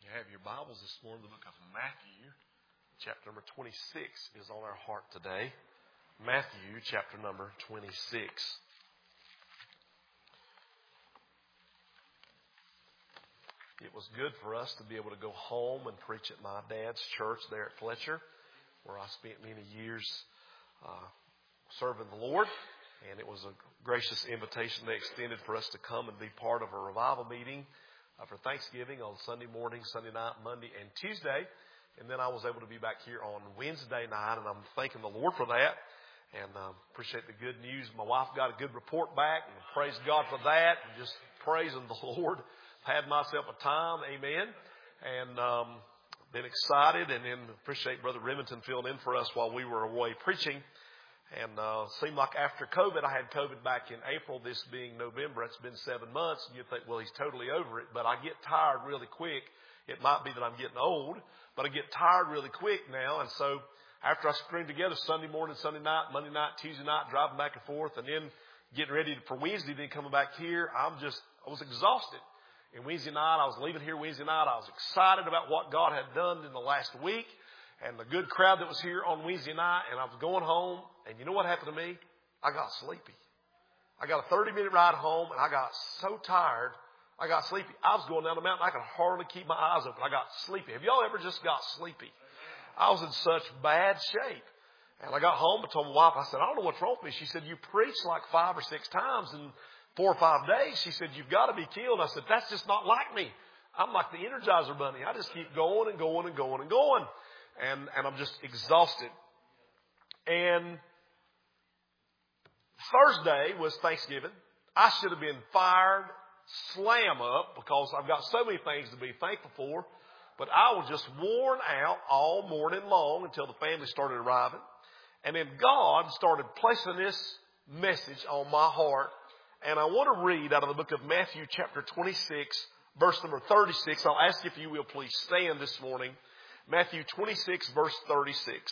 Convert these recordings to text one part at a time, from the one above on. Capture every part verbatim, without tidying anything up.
you have your Bibles this morning, the book of Matthew, chapter number twenty-six is on our heart today. Matthew, chapter number twenty-six. It was good for us to be able to go home and preach at my dad's church there at Fletcher, where I spent many years uh, serving the Lord. And it was a gracious invitation they extended for us to come and be part of a revival meeting Uh, for Thanksgiving on Sunday morning, Sunday night, Monday, and Tuesday. And then I was able to be back here on Wednesday night, and I'm thanking the Lord for that. And um, appreciate the good news. My wife got a good report back, and praise God for that. And just praising the Lord. Had myself a time, amen. And um, been excited, and then appreciate Brother Remington filling in for us while we were away preaching. And uh, seemed like after COVID, I had COVID back in April, this being November. It's been seven months. And you think, well, he's totally over it. But I get tired really quick. It might be that I'm getting old, but I get tired really quick now. And so after I string together Sunday morning, Sunday night, Monday night, Tuesday night, driving back and forth, and then getting ready for Wednesday, then coming back here, I'm just, I was exhausted. And Wednesday night, I was leaving here Wednesday night. I was excited about what God had done in the last week. And the good crowd that was here on Wednesday night, and I was going home, and you know what happened to me? I got sleepy. I got a thirty-minute ride home, and I got so tired, I got sleepy. I was going down the mountain, I could hardly keep my eyes open. I got sleepy. Have y'all ever just got sleepy? I was in such bad shape. And I got home and told my wife, I said, I don't know what's wrong with me. She said, you preached like five or six times in four or five days. She said, you've got to be killed. I said, that's just not like me. I'm like the Energizer Bunny. I just keep going and going and going and going. And, and I'm just exhausted. And Thursday was Thanksgiving. I should have been fired, slam up, because I've got so many things to be thankful for. But I was just worn out all morning long until the family started arriving. And then God started placing this message on my heart. And I want to read out of the book of Matthew chapter twenty-six, verse number thirty-six. I'll ask you if you will please stand this morning. Matthew twenty-six, verse thirty-six.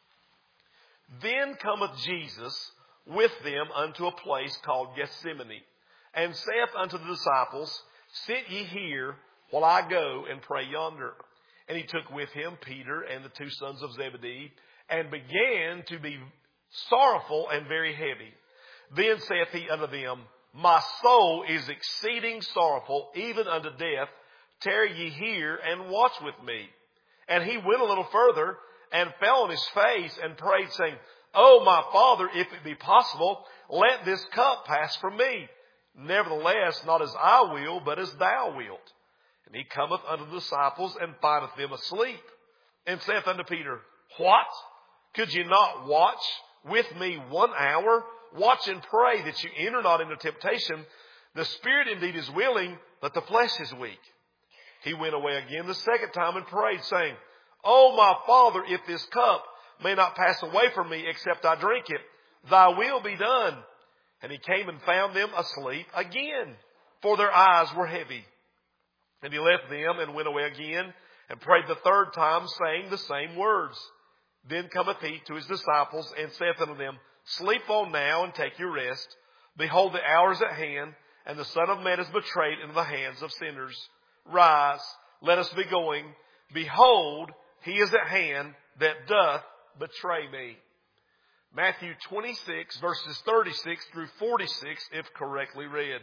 Then cometh Jesus with them unto a place called Gethsemane, and saith unto the disciples, sit ye here while I go and pray yonder. And he took with him Peter and the two sons of Zebedee, and began to be sorrowful and very heavy. Then saith he unto them, my soul is exceeding sorrowful, even unto death. Tarry ye here and watch with me. And he went a little further and fell on his face and prayed, saying, O my Father, if it be possible, let this cup pass from me. Nevertheless, not as I will, but as thou wilt. And he cometh unto the disciples and findeth them asleep. And saith unto Peter, what? Could ye not watch with me one hour? Watch and pray that you enter not into temptation. The spirit indeed is willing, but the flesh is weak. He went away again the second time and prayed, saying, O my Father, if this cup may not pass away from me except I drink it, thy will be done. And he came and found them asleep again, for their eyes were heavy. And he left them and went away again and prayed the third time, saying the same words. Then cometh he to his disciples and saith unto them, sleep on now and take your rest. Behold, the hour is at hand, and the Son of Man is betrayed into the hands of sinners. Rise, let us be going. Behold, he is at hand that doth betray me. Matthew twenty-six, verses thirty-six through forty-six, if correctly read.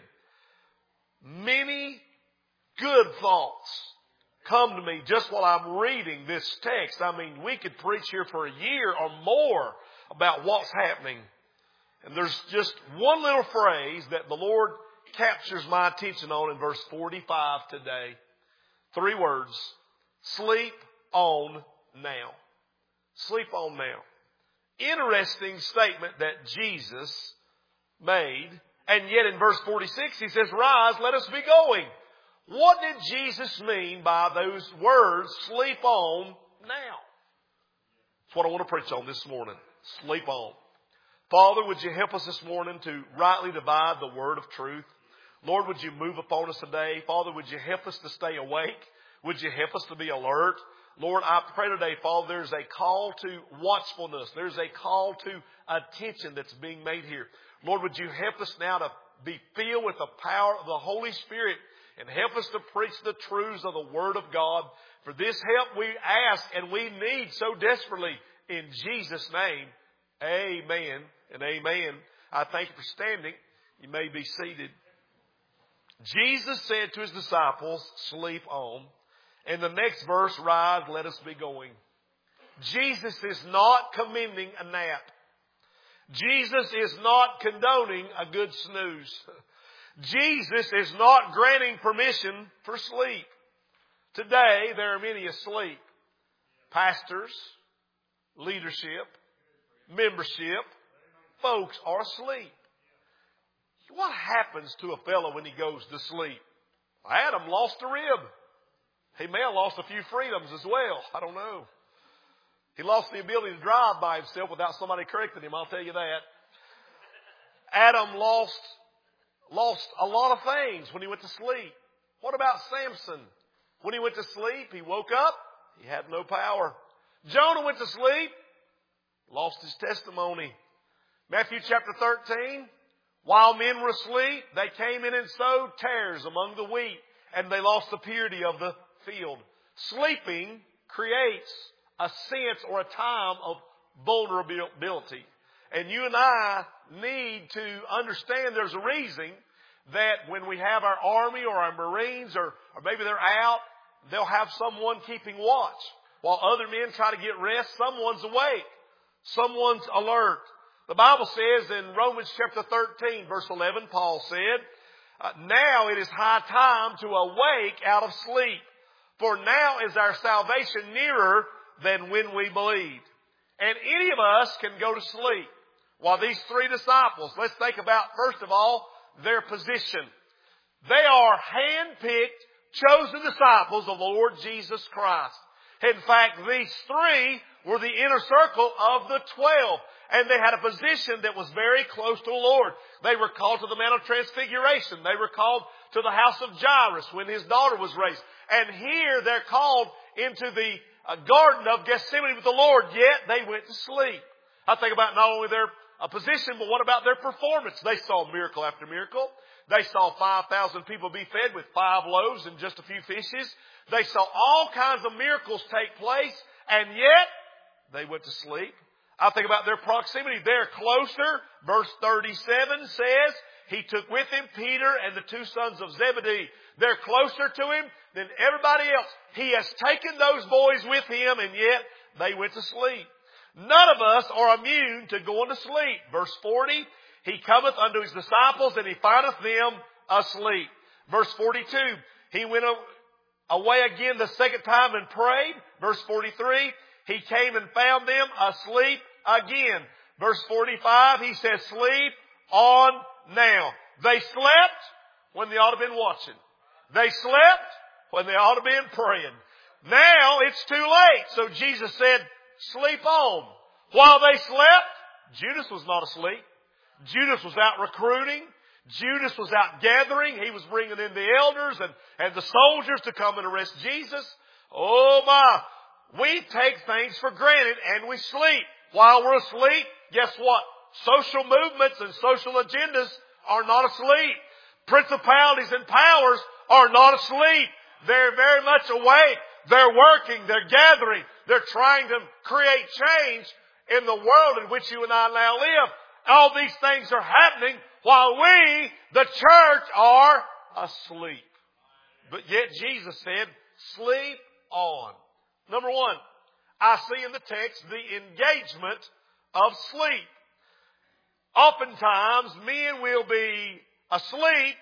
Many good thoughts come to me just while I'm reading this text. I mean, we could preach here for a year or more about what's happening. And there's just one little phrase that the Lord captures my attention on in verse forty-five today. Three words. Sleep on now. Sleep on now. Interesting statement that Jesus made. And yet in verse forty-six he says, rise, let us be going. What did Jesus mean by those words, sleep on now? That's what I want to preach on this morning. Sleep on. Father, would you help us this morning to rightly divide the word of truth? Lord, would you move upon us today? Father, would you help us to stay awake? Would you help us to be alert? Lord, I pray today, Father, there's a call to watchfulness. There's a call to attention that's being made here. Lord, would you help us now to be filled with the power of the Holy Spirit and help us to preach the truths of the Word of God. For this help we ask and we need so desperately in Jesus' name. Amen and amen. I thank you for standing. You may be seated. Jesus said to His disciples, sleep on. And the next verse, rise, let us be going. Jesus is not commending a nap. Jesus is not condoning a good snooze. Jesus is not granting permission for sleep. Today, there are many asleep. Pastors, leadership, membership, folks are asleep. What happens to a fellow when he goes to sleep? Adam lost a rib. He may have lost a few freedoms as well. I don't know. He lost the ability to drive by himself without somebody correcting him, I'll tell you that. Adam lost, lost a lot of things when he went to sleep. What about Samson? When he went to sleep, he woke up, he had no power. Jonah went to sleep, lost his testimony. Matthew chapter thirteen, while men were asleep, they came in and sowed tares among the wheat, and they lost the purity of the field. Sleeping creates a sense or a time of vulnerability. And you and I need to understand there's a reason that when we have our army or our Marines or, or maybe they're out, they'll have someone keeping watch. While other men try to get rest, someone's awake. Someone's alert. The Bible says in Romans chapter thirteen, verse eleven, Paul said, uh, now it is high time to awake out of sleep. For now is our salvation nearer than when we believed. And any of us can go to sleep. While these three disciples, let's think about, first of all, their position. They are hand-picked, chosen disciples of the Lord Jesus Christ. In fact, these three were the inner circle of the twelve. And they had a position that was very close to the Lord. They were called to the Mount of Transfiguration. They were called to the house of Jairus when his daughter was raised. And here they're called into the uh, Garden of Gethsemane with the Lord, yet they went to sleep. I think about not only their uh, position, but what about their performance? They saw miracle after miracle. They saw five thousand people be fed with five loaves and just a few fishes. They saw all kinds of miracles take place, and yet they went to sleep. I think about their proximity. They're closer. Verse thirty-seven says, He took with Him Peter and the two sons of Zebedee. They're closer to Him than everybody else. He has taken those boys with Him, and yet they went to sleep. None of us are immune to going to sleep. Verse forty, He cometh unto His disciples, and He findeth them asleep. Verse forty-two, He went away again the second time and prayed. Verse forty-three, He came and found them asleep again. Verse forty-five, He says, sleep on now. They slept when they ought to have been watching. They slept when they ought to have been praying. Now it's too late. So Jesus said, sleep on. While they slept, Judas was not asleep. Judas was out recruiting. Judas was out gathering. He was bringing in the elders and, and the soldiers to come and arrest Jesus. Oh my. We take things for granted and we sleep. While we're asleep, guess what? Social movements and social agendas are not asleep. Principalities and powers are not asleep. They're very much awake. They're working. They're gathering. They're trying to create change in the world in which you and I now live. All these things are happening while we, the church, are asleep. But yet Jesus said, sleep on. Number one, I see in the text the engagement of sleep. Oftentimes, men will be asleep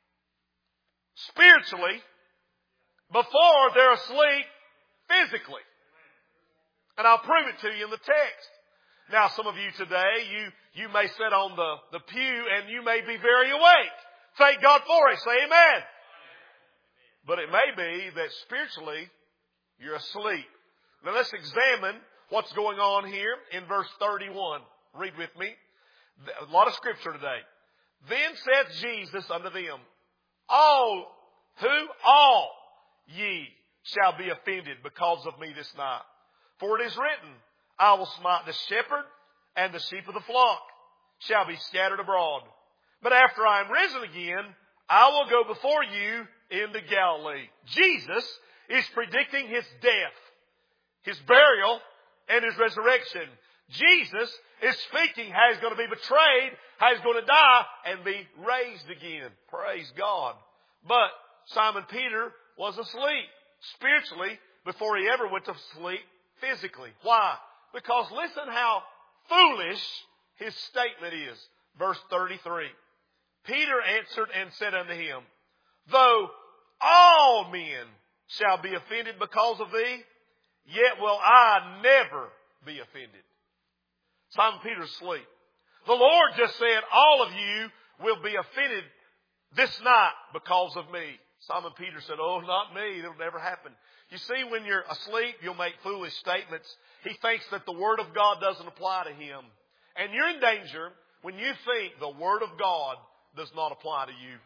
spiritually before they're asleep physically. And I'll prove it to you in the text. Now, some of you today, you, you may sit on the, the pew and you may be very awake. Thank God for it. Say amen. But it may be that spiritually you're asleep. Now let's examine what's going on here in verse thirty-one. Read with me. A lot of scripture today. Then saith Jesus unto them, all, who? All ye shall be offended because of me this night. For it is written, I will smite the shepherd, and the sheep of the flock shall be scattered abroad. But after I am risen again, I will go before you into Galilee. Jesus is predicting His death, His burial, and His resurrection. Jesus is speaking how He's going to be betrayed, how He's going to die, and be raised again. Praise God. But Simon Peter was asleep spiritually before he ever went to sleep physically. Why? Because listen how foolish his statement is. Verse thirty-three. Peter answered and said unto him, though all men shall be offended because of thee, yet will I never be offended. Simon Peter's asleep. The Lord just said, all of you will be offended this night because of me. Simon Peter said, oh, not me. It'll never happen. You see, when you're asleep, you'll make foolish statements. He thinks that the Word of God doesn't apply to him. And you're in danger when you think the Word of God does not apply to you.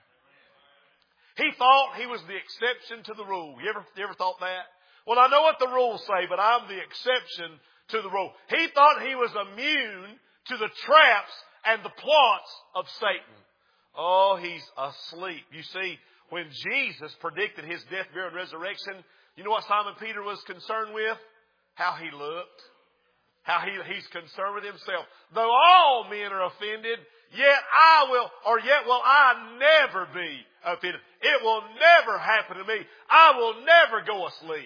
He thought he was the exception to the rule. You ever, you ever thought that? Well, I know what the rules say, but I'm the exception to the rule. He thought he was immune to the traps and the plots of Satan. Oh, he's asleep. You see, when Jesus predicted His death, burial, and resurrection, you know what Simon Peter was concerned with? How he looked. How he, he's concerned with himself. Though all men are offended, yet I will, or yet will I never be offended. It will never happen to me. I will never go asleep.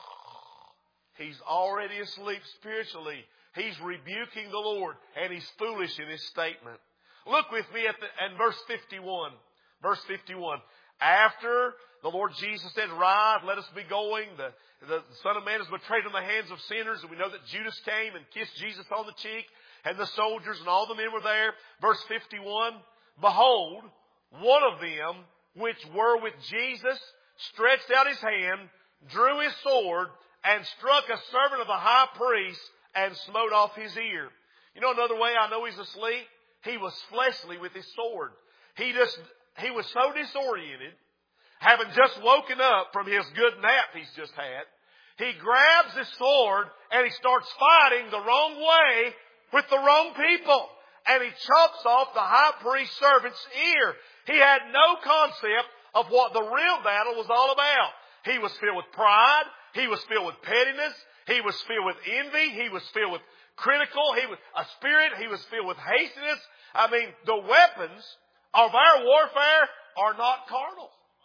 He's already asleep spiritually. He's rebuking the Lord, and he's foolish in his statement. Look with me at the, and verse fifty-one. Verse fifty-one. After the Lord Jesus said, rise, let us be going. The, the Son of Man is betrayed in the hands of sinners. And we know that Judas came and kissed Jesus on the cheek. And the soldiers and all the men were there. Verse fifty-one. Behold, one of them which were with Jesus stretched out his hand, drew his sword, and struck a servant of the high priest, and smote off his ear. You know another way I know he's asleep? He was fleshly with his sword. He just, he was so disoriented, having just woken up from his good nap he's just had. He grabs his sword and he starts fighting the wrong way with the wrong people. And he chops off the high priest's servant's ear. He had no concept of what the real battle was all about. He was filled with pride. He was filled with pettiness. He was filled with envy. He was filled with critical. He was a spirit. He was filled with hastiness. I mean, the weapons of our warfare are not carnal.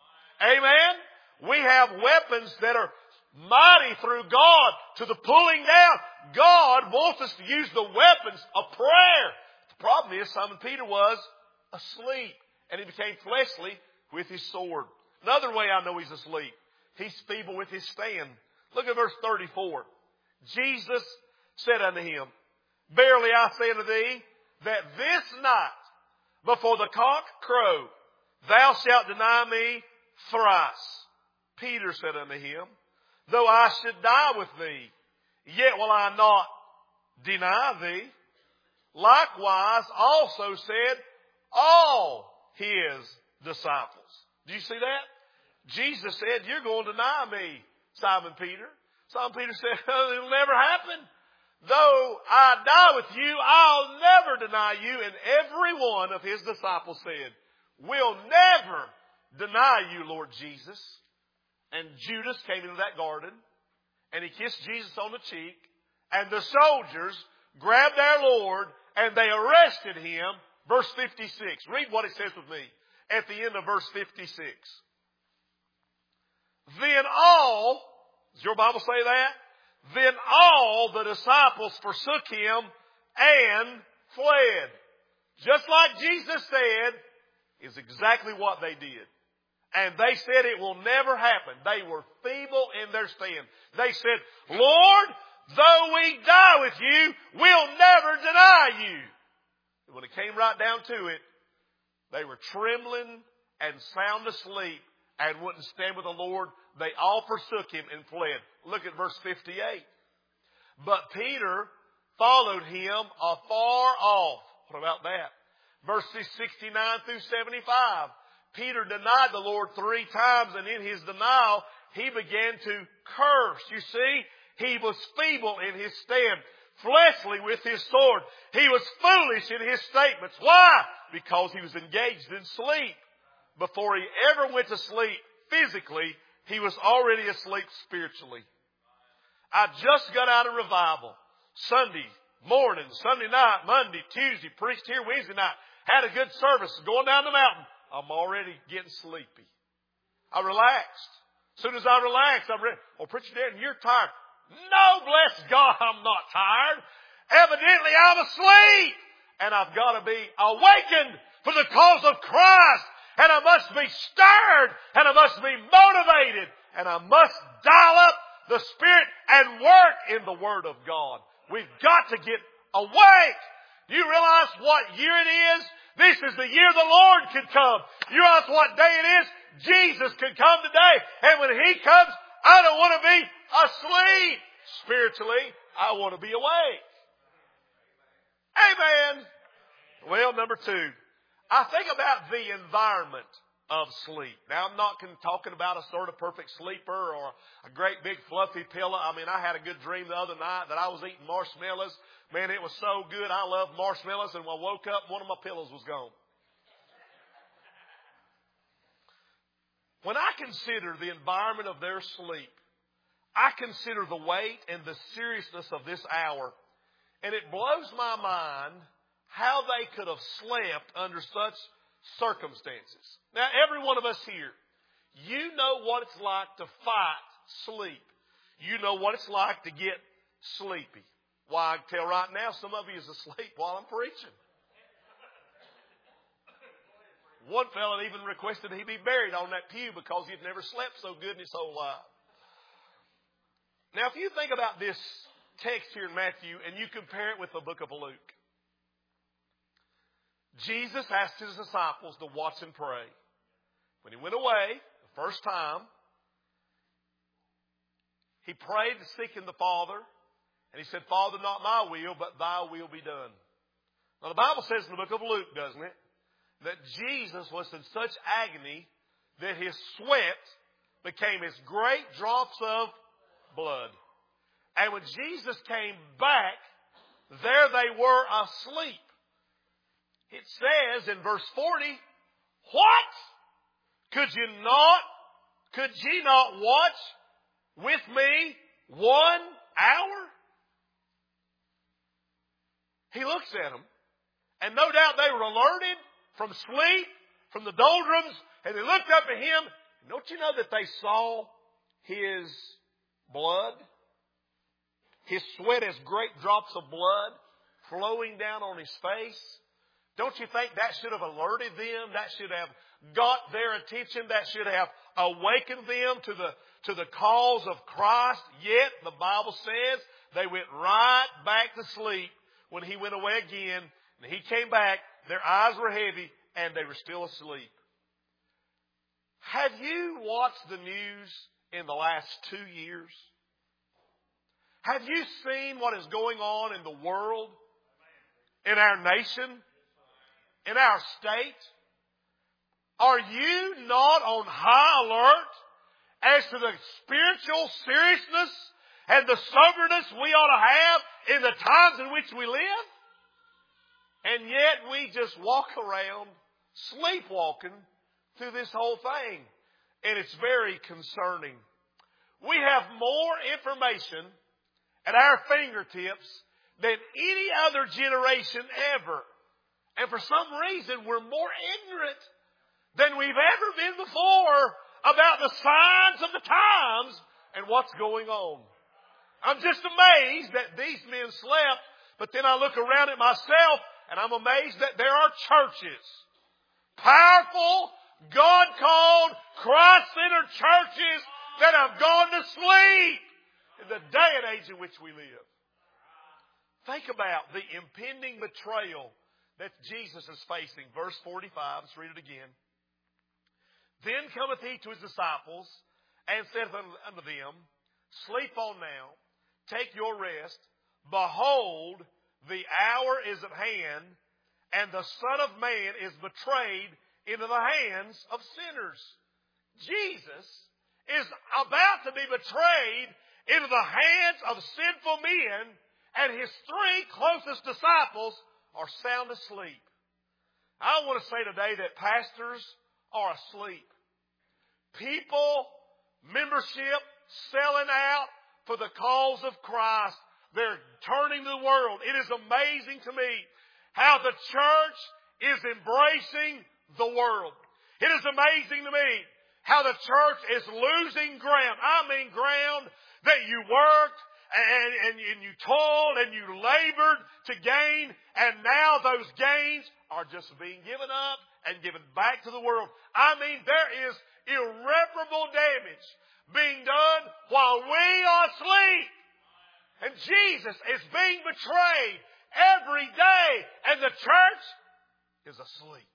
Amen? We have weapons that are mighty through God to the pulling down. God wants us to use the weapons of prayer. The problem is Simon Peter was asleep, and he became fleshly with his sword. Another way I know he's asleep, he's feeble with his stand. Look at verse thirty-four. Jesus said unto him, verily I say unto thee, that this night before the cock crow, thou shalt deny me thrice. Peter said unto him, though I should die with thee, yet will I not deny thee. Likewise also said all his disciples. Do you see that? Jesus said, you're going to deny me, Simon Peter. Simon Peter said, it'll never happen. Though I die with you, I'll never deny you. And every one of his disciples said, we'll never deny you, Lord Jesus. And Judas came into that garden, and he kissed Jesus on the cheek, and the soldiers grabbed our Lord, and they arrested him. Verse fifty-six. Read what it says with me at the end of verse fifty-six. Then all, does your Bible say that? Then all the disciples forsook him and fled. Just like Jesus said, is exactly what they did. And they said it will never happen. They were feeble in their stand. They said, Lord, though we die with you, we'll never deny you. And when it came right down to it, they were trembling and sound asleep and wouldn't stand with the Lord. They all forsook him and fled. Look at verse fifty-eight. But Peter followed him afar off. What about that? Verses sixty-nine through seventy-five. Peter denied the Lord three times, and in his denial, he began to curse. You see, he was feeble in his stand, fleshly with his sword. He was foolish in his statements. Why? Because he was engaged in sleep. Before he ever went to sleep physically, he was already asleep spiritually. I just got out of revival. Sunday morning, Sunday night, Monday, Tuesday, preached here Wednesday night. Had a good service going down the mountain. I'm already getting sleepy. I relaxed. As soon as I relaxed, I'm ready. Oh, Preacher Darren, you're tired. No, bless God, I'm not tired. Evidently, I'm asleep. And I've got to be awakened for the cause of Christ. And I must be stirred. And I must be motivated. And I must dial up the Spirit and work in the Word of God. We've got to get awake. Do you realize what year it is? This is the year the Lord could come. You realize what day it is? Jesus could come today. And when He comes, I don't want to be asleep. Spiritually, I want to be awake. Amen. Well, number two, I think about the environment of sleep. Now, I'm not talking about a sort of perfect sleeper or a great big fluffy pillow. I mean, I had a good dream the other night that I was eating marshmallows. Man, it was so good. I love marshmallows. And when I woke up, one of my pillows was gone. When I consider the environment of their sleep, I consider the weight and the seriousness of this hour. And it blows my mind how they could have slept under such circumstances. Now, every one of us here, you know what it's like to fight sleep. You know what it's like to get sleepy. Why, I can tell right now, some of you is asleep while I'm preaching. One fellow even requested he be buried on that pew because he'd never slept so good in his whole life. Now, if you think about this text here in Matthew and you compare it with the book of Luke, Jesus asked His disciples to watch and pray. When He went away the first time, He prayed seeking the Father, and He said, Father, not my will, but Thy will be done. Now, the Bible says in the book of Luke, doesn't it, that Jesus was in such agony that His sweat became as great drops of blood. And when Jesus came back, there they were asleep. It says in verse forty, what? Could you not, could ye not watch with me one hour? He looks at them, and no doubt they were alerted from sleep, from the doldrums, and they looked up at Him. Don't you know that they saw His blood? His sweat as great drops of blood flowing down on His face. Don't you think that should have alerted them? That should have got their attention. That should have awakened them to the, to the cause of Christ. Yet, the Bible says, they went right back to sleep when He went away again. And He came back, their eyes were heavy, and they were still asleep. Have you watched the news in the last two years? Have you seen what is going on in the world, in our nation, in our state? Are you not on high alert as to the spiritual seriousness and the soberness we ought to have in the times in which we live? And yet we just walk around sleepwalking through this whole thing. And it's very concerning. We have more information at our fingertips than any other generation ever. And for some reason, we're more ignorant than we've ever been before about the signs of the times and what's going on. I'm just amazed that these men slept, but then I look around at myself and I'm amazed that there are churches, powerful, God-called, Christ-centered churches that have gone to sleep in the day and age in which we live. Think about the impending betrayal that Jesus is facing. Verse forty-five, let's read it again. Then cometh He to His disciples and saith unto them, Sleep on now, take your rest. Behold, the hour is at hand, and the Son of Man is betrayed into the hands of sinners. Jesus is about to be betrayed into the hands of sinful men, and His three closest disciples are sound asleep. I want to say today that pastors are asleep. people, membership, selling out for the cause of Christ. They're turning the world. It is amazing to me how the church is embracing the world. It is amazing to me how the church is losing ground. I mean ground that you worked and, and, and you toiled and you labored to gain, and now those gains are just being given up and given back to the world. I mean, there is irreparable damage being done while we are asleep. And Jesus is being betrayed every day, and the church is asleep.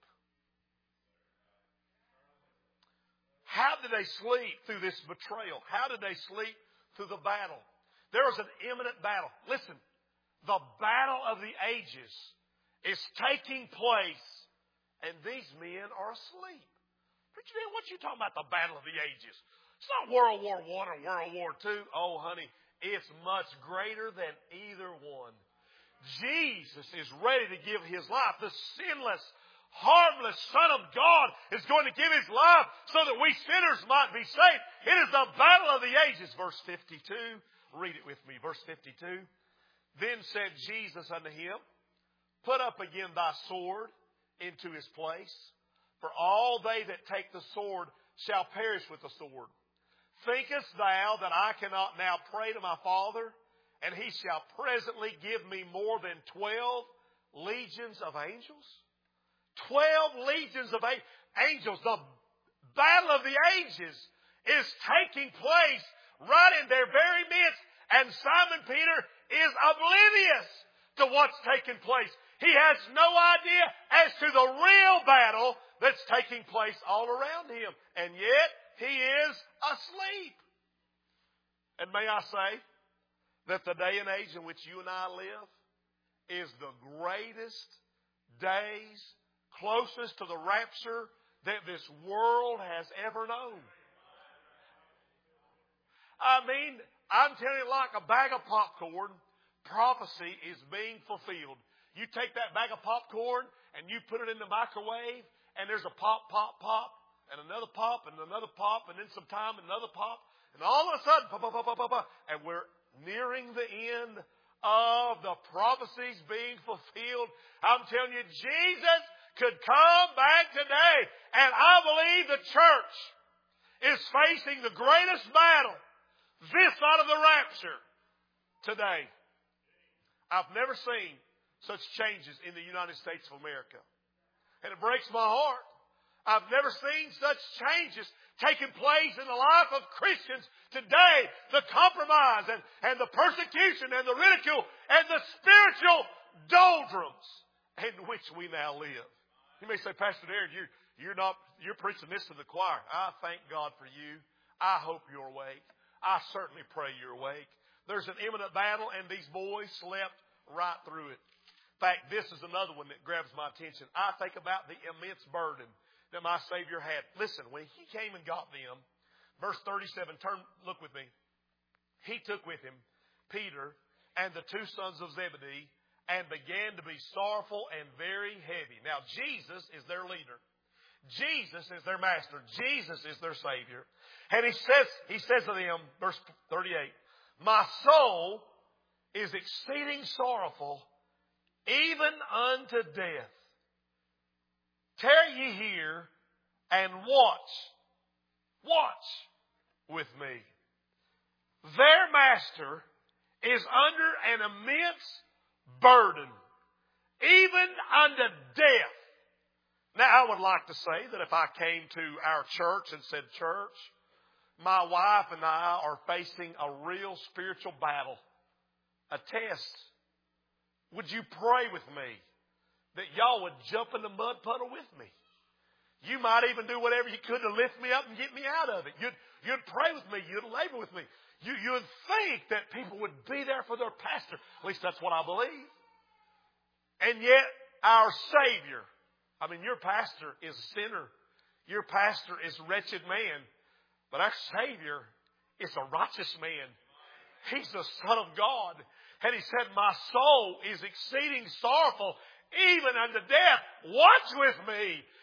How did they sleep through this betrayal? How did they sleep through the battle? There was an imminent battle. Listen, the battle of the ages is taking place, and these men are asleep. Preacher Dan, what you talking about, the battle of the ages? It's not World War One or World War Two. Oh, honey, it's much greater than either one. Jesus is ready to give His life. The sinless, harmless Son of God is going to give His life so that we sinners might be saved. It is the battle of the ages. Verse fifty-two. Read it with me. Verse fifty-two. Then said Jesus unto him, Put up again thy sword into his place, for all they that take the sword shall perish with the sword. Thinkest thou that I cannot now pray to my Father, and He shall presently give me more than twelve legions of angels? Twelve legions of angels. The battle of the ages is taking place right in their very midst. And Simon Peter is oblivious to what's taking place. He has no idea as to the real battle that's taking place all around him. And yet, he is asleep. And may I say that the day and age in which you and I live is the greatest days, closest to the rapture that this world has ever known. I mean, I'm telling you, like a bag of popcorn, prophecy is being fulfilled. You take that bag of popcorn and you put it in the microwave, and there's a pop, pop, pop, and another pop, and another pop, and then some time, another pop, and all of a sudden, pop, pop, pop, pop, pop, pop, and we're nearing the end of the prophecies being fulfilled. I'm telling you, Jesus could come back today, and I believe the church is facing the greatest battle this side of the rapture today. I've never seen such changes in the United States of America. And it breaks my heart. I've never seen such changes taking place in the life of Christians today. The compromise and, and the persecution and the ridicule and the spiritual doldrums in which we now live. You may say, Pastor Darren, you're, you're not, you're preaching this to the choir. I thank God for you. I hope you're awake. I certainly pray you're awake. There's an imminent battle, and these boys slept right through it. In fact, this is another one that grabs my attention. I think about the immense burden that my Savior had. Listen, when He came and got them, verse thirty-seven, turn, look with me. He took with Him Peter and the two sons of Zebedee and began to be sorrowful and very heavy. Now, Jesus is their leader. Jesus is their master. Jesus is their Savior. And he says, he says to them, verse thirty-eight, My soul is exceeding sorrowful, even unto death. Tarry ye here and watch. Watch with me. Their master is under an immense burden, even unto death. Now, I would like to say that if I came to our church and said, Church, my wife and I are facing a real spiritual battle, a test. Would you pray with me that y'all would jump in the mud puddle with me? You might even do whatever you could to lift me up and get me out of it. You'd, you'd pray with me. You'd labor with me. You, you'd think that people would be there for their pastor. At least that's what I believe. And yet, our Savior, I mean, your pastor is a sinner. Your pastor is a wretched man. But our Savior is a righteous man. He's the Son of God. And He said, My soul is exceeding sorrowful, even unto death. Watch with me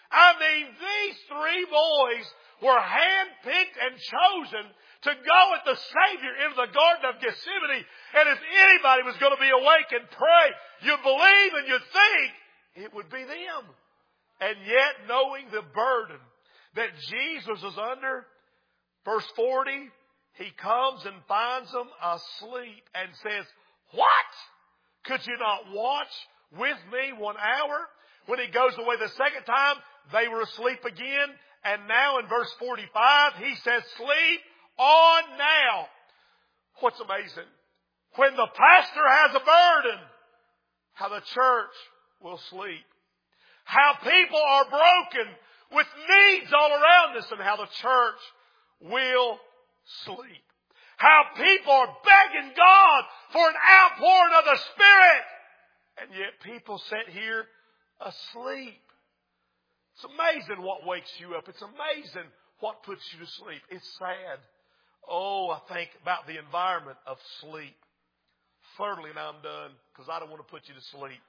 I mean, these three boys were handpicked and chosen to go with the Savior into the Garden of Gethsemane. And if anybody was going to be awake and pray, you'd believe and you'd think it would be them. And yet, knowing the burden that Jesus is under, verse forty, He comes and finds them asleep and says, what? Could you not watch with me one hour? When He goes away the second time, they were asleep again. And now in verse forty-five, He says, sleep on now. What's amazing? When the pastor has a burden, how the church will sleep. How people are broken with needs all around us, and how the church will sleep. How people are begging God for an outpouring of the Spirit, and yet people sit here asleep. It's amazing what wakes you up. It's amazing what puts you to sleep. It's sad. Oh, I think about the environment of sleep. Thirdly, now I'm done because I don't want to put you to sleep.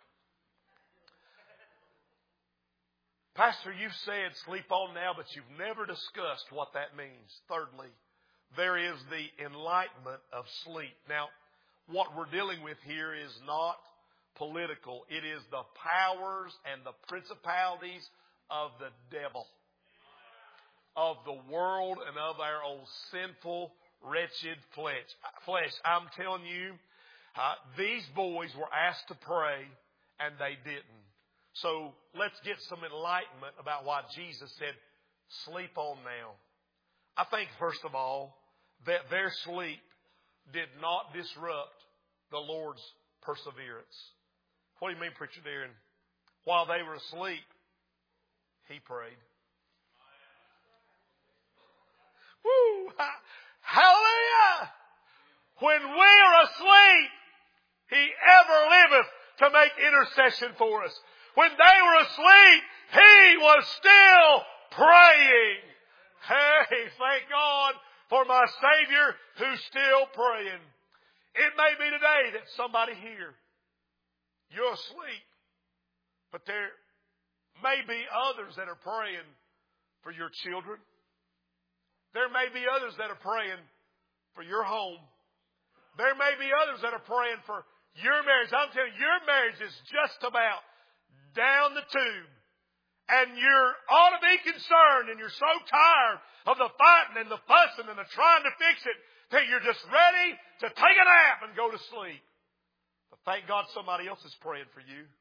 Pastor, you've said sleep on now, but you've never discussed what that means. Thirdly, there is the enlightenment of sleep. Now, what we're dealing with here is not political. It is the powers and the principalities of the devil, of the world, and of our old sinful, wretched flesh. Flesh. I'm telling you, uh, these boys were asked to pray, and they didn't. So let's get some enlightenment about why Jesus said, sleep on now. I think, first of all, that their sleep did not disrupt the Lord's perseverance. What do you mean, Preacher Darren? While they were asleep, He prayed. Woo! Hallelujah! When we are asleep, He ever liveth to make intercession for us. When they were asleep, He was still praying. Hey, thank God for my Savior who's still praying. It may be today that somebody here, you're asleep, but there may be others that are praying for your children. There may be others that are praying for your home. There may be others that are praying for your marriage. I'm telling you, your marriage is just about down the tube. And you ought to be concerned, and you're so tired of the fighting and the fussing and the trying to fix it that you're just ready to take a nap and go to sleep. But thank God somebody else is praying for you.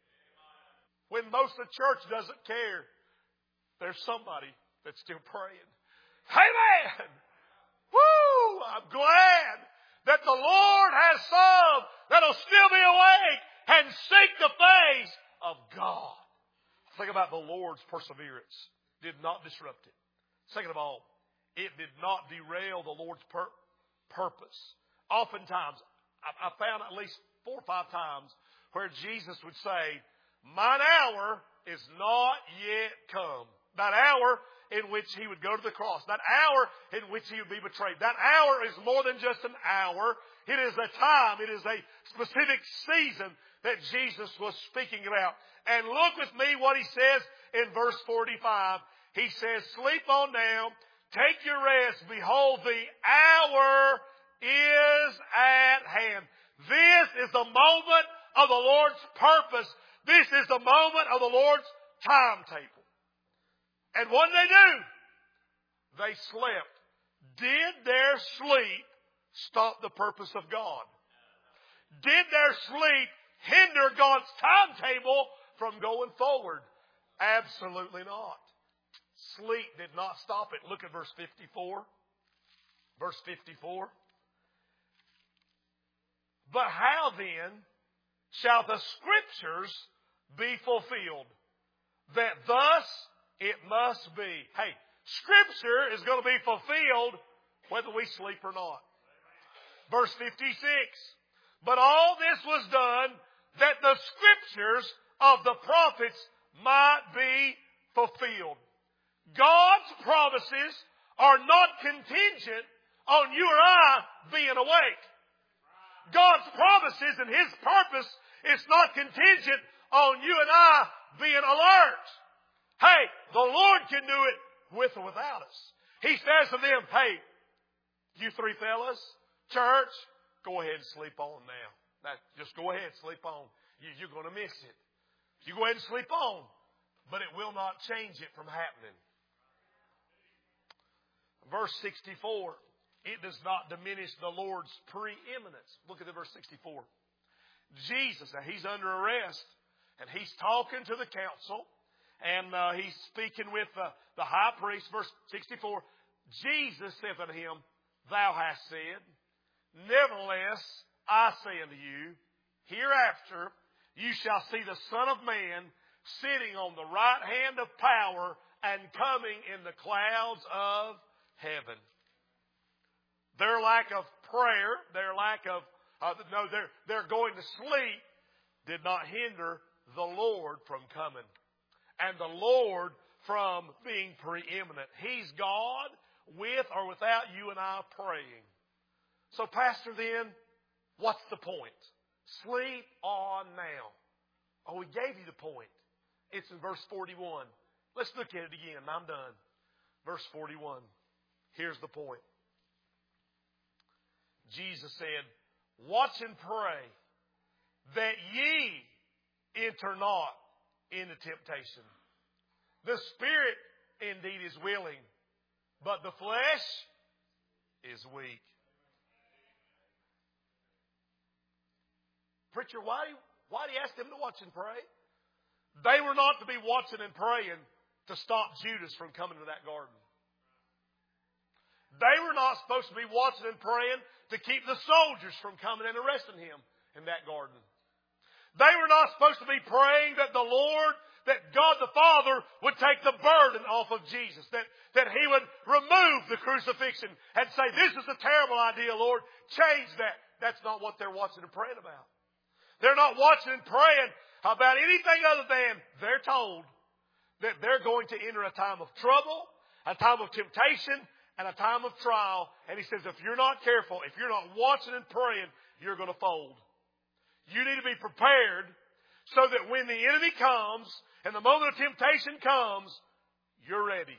When most of the church doesn't care, there's somebody that's still praying. Amen! Woo! I'm glad that the Lord has some that'll still be awake and seek the face of God. Think about the Lord's perseverance. Did not disrupt it. Second of all, it did not derail the Lord's pur- purpose. Oftentimes, I, I found at least four or five times where Jesus would say, mine hour is not yet come. That hour in which He would go to the cross. That hour in which He would be betrayed. That hour is more than just an hour. It is a time. It is a specific season that Jesus was speaking about. And look with me what He says in verse forty-five. He says, sleep on now, take your rest. Behold, the hour is at hand. This is the moment of the Lord's purpose. This is the moment of the Lord's timetable. And what did they do? They slept. Did their sleep stop the purpose of God? Did their sleep hinder God's timetable from going forward? Absolutely not. Sleep did not stop it. Look at verse fifty-four. Verse fifty-four. But how then shall the Scriptures be fulfilled? That thus it must be. Hey, Scripture is going to be fulfilled whether we sleep or not. Verse fifty-six. But all this was done that the Scriptures of the prophets might be fulfilled. God's promises are not contingent on you or I being awake. God's promises and His purpose is not contingent on you and I being alert. Hey, the Lord can do it with or without us. He says to them, hey, you three fellas, church, go ahead and sleep on now. That, just go ahead, sleep on. You, you're going to miss it. You go ahead and sleep on, but it will not change it from happening. Verse sixty-four, it does not diminish the Lord's preeminence. Look at the verse sixty-four. Jesus, now he's under arrest, and he's talking to the council, and uh, he's speaking with uh, the high priest. Verse sixty-four, Jesus saith unto him, Thou hast said, Nevertheless, I say unto you, hereafter you shall see the Son of Man sitting on the right hand of power and coming in the clouds of heaven. Their lack of prayer, their lack of, uh, no, they're, they're going to sleep did not hinder the Lord from coming. And the Lord from being preeminent. He's God with or without you and I praying. So, Pastor, then, what's the point? Sleep on now. Oh, we gave you the point. It's in verse forty-one. Let's look at it again. I'm done. Verse forty-one. Here's the point. Jesus said, Watch and pray that ye enter not into temptation. The spirit indeed is willing, but the flesh is weak. Preacher, why, why do you ask them to watch and pray? They were not to be watching and praying to stop Judas from coming to that garden. They were not supposed to be watching and praying to keep the soldiers from coming and arresting him in that garden. They were not supposed to be praying that the Lord, that God the Father would take the burden off of Jesus. That, that He would remove the crucifixion and say, this is a terrible idea, Lord. Change that. That's not what they're watching and praying about. They're not watching and praying about anything other than they're told that they're going to enter a time of trouble, a time of temptation, and a time of trial. And He says, if you're not careful, if you're not watching and praying, you're going to fold. You need to be prepared so that when the enemy comes and the moment of temptation comes, you're ready.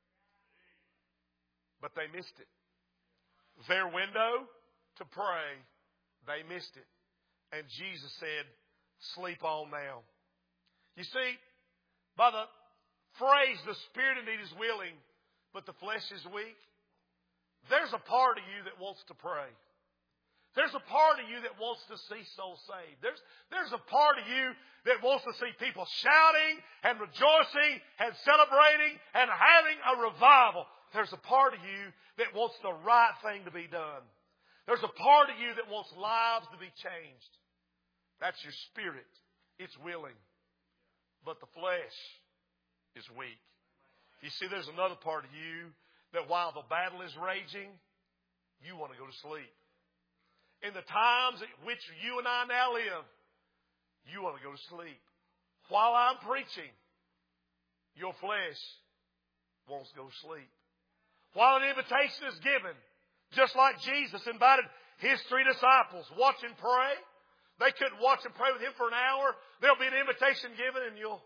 But they missed it. Their window to pray, they missed it. And Jesus said, sleep on now. You see, by the phrase, the spirit indeed is willing, but the flesh is weak, there's a part of you that wants to pray. There's a part of you that wants to see souls saved. There's, there's a part of you that wants to see people shouting and rejoicing and celebrating and having a revival. There's a part of you that wants the right thing to be done. There's a part of you that wants lives to be changed. That's your spirit. It's willing. But the flesh is weak. You see, there's another part of you that while the battle is raging, you want to go to sleep. In the times at which you and I now live, you want to go to sleep. While I'm preaching, your flesh wants to go to sleep. While an invitation is given, just like Jesus invited His three disciples, watch and pray. They couldn't watch and pray with Him for an hour. There'll be an invitation given and you'll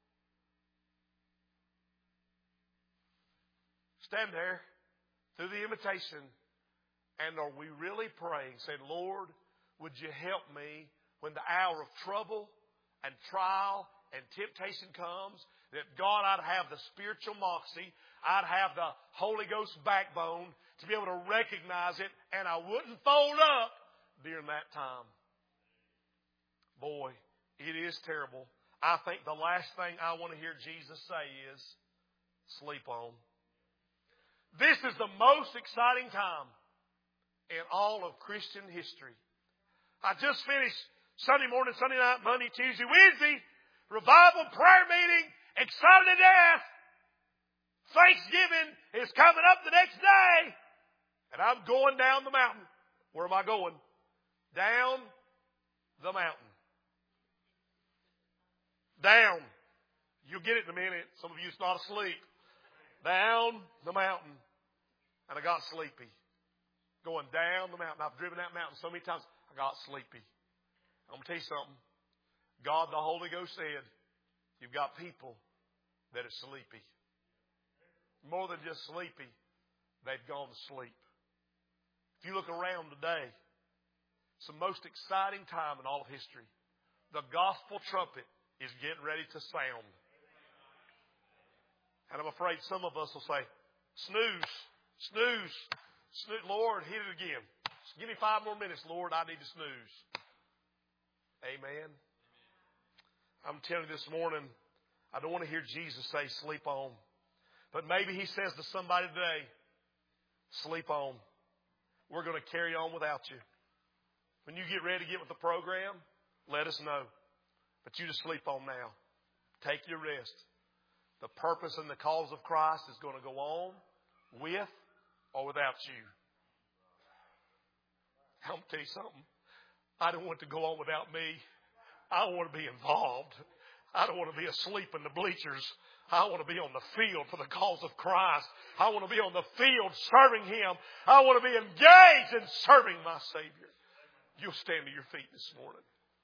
stand there through the invitation. And are we really praying, saying, Lord, would you help me when the hour of trouble and trial and temptation comes, that God, I'd have the spiritual moxie, I'd have the Holy Ghost backbone to be able to recognize it, and I wouldn't fold up during that time. Boy, it is terrible. I think the last thing I want to hear Jesus say is, sleep on. This is the most exciting time in all of Christian history. I just finished Sunday morning, Sunday night, Monday, Tuesday, Wednesday, revival prayer meeting, excited to death. Thanksgiving is coming up the next day. And I'm going down the mountain. Where am I going? Down the mountain. Down. You'll get it in a minute. Some of you is not asleep. Down the mountain. And I got sleepy. Going down the mountain. I've driven that mountain so many times, I got sleepy. I'm going to tell you something. God, the Holy Ghost said, you've got people that are sleepy. More than just sleepy, they've gone to sleep. If you look around today, it's the most exciting time in all of history. The gospel trumpet is getting ready to sound. And I'm afraid some of us will say, snooze, snooze, snooze. Lord, hit it again. Give me five more minutes, Lord. I need to snooze. Amen. I'm telling you this morning, I don't want to hear Jesus say, sleep on. But maybe He says to somebody today, sleep on. We're going to carry on without you. When you get ready to get with the program, let us know. But you just sleep on now. Take your rest. The purpose and the cause of Christ is going to go on with or without you. I'm going to tell you something. I don't want it to go on without me. I want to be involved. I don't want to be asleep in the bleachers. I want to be on the field for the cause of Christ. I want to be on the field serving Him. I want to be engaged in serving my Savior. You'll stand to your feet this morning.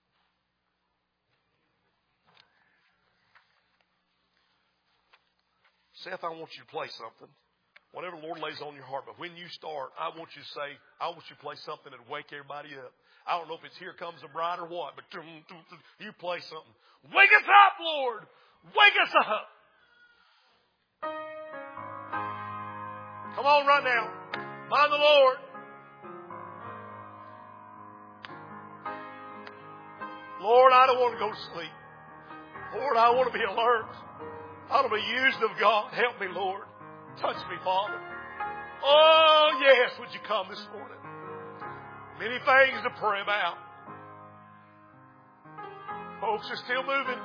Seth, I want you to play something. Whatever the Lord lays on your heart. But when you start, I want you to say, I want you to play something that wake everybody up. I don't know if it's Here Comes the Bride or what, but you play something. Wake us up, Lord! Wake us up! Come on right now. Mind the Lord. Lord, I don't want to go to sleep. Lord, I want to be alert. I want to be used of God. Help me, Lord. Touch me, Father. Oh, yes, would you come this morning? Many things to pray about. Folks are still moving.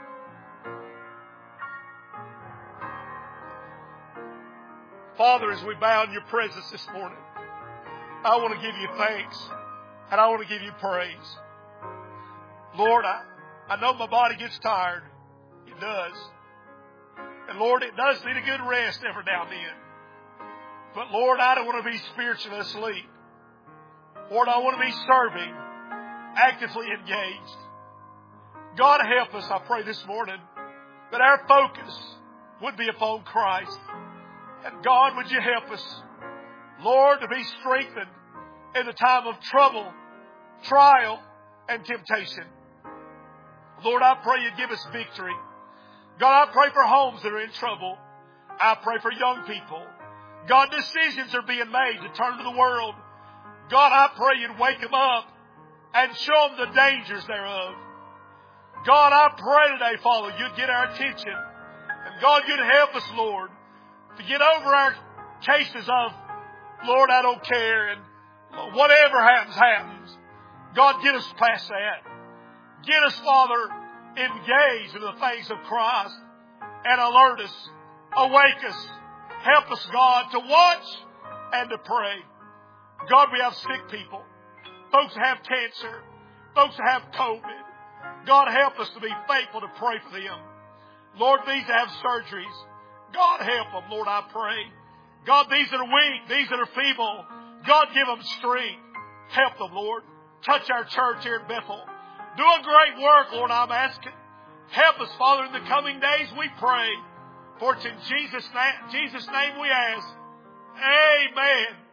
Father, as we bow in your presence this morning, I want to give you thanks and I want to give you praise. Lord, I, I know my body gets tired. It does. And Lord, it does need a good rest every now and then. But Lord, I don't want to be spiritually asleep. Lord, I want to be serving, actively engaged. God, help us, I pray this morning, that our focus would be upon Christ. And God, would you help us, Lord, to be strengthened in the time of trouble, trial, and temptation. Lord, I pray you give us victory. God, I pray for homes that are in trouble. I pray for young people. God, decisions are being made to turn to the world. God, I pray you'd wake them up and show them the dangers thereof. God, I pray today, Father, you'd get our attention. And God, you'd help us, Lord, to get over our cases of, Lord, I don't care, and whatever happens, happens. God, get us past that. Get us, Father, engaged in the things of Christ and alert us, awake us, help us, God, to watch and to pray. God, we have sick people, folks that have cancer, folks that have COVID. God, help us to be faithful to pray for them. Lord, these that have surgeries, God, help them, Lord, I pray. God, these that are weak, these that are feeble, God, give them strength. Help them, Lord. Touch our church here in Bethel. Do a great work, Lord, I'm asking. Help us, Father, in the coming days, we pray. For it's in Jesus' name, Jesus' name we ask. Amen.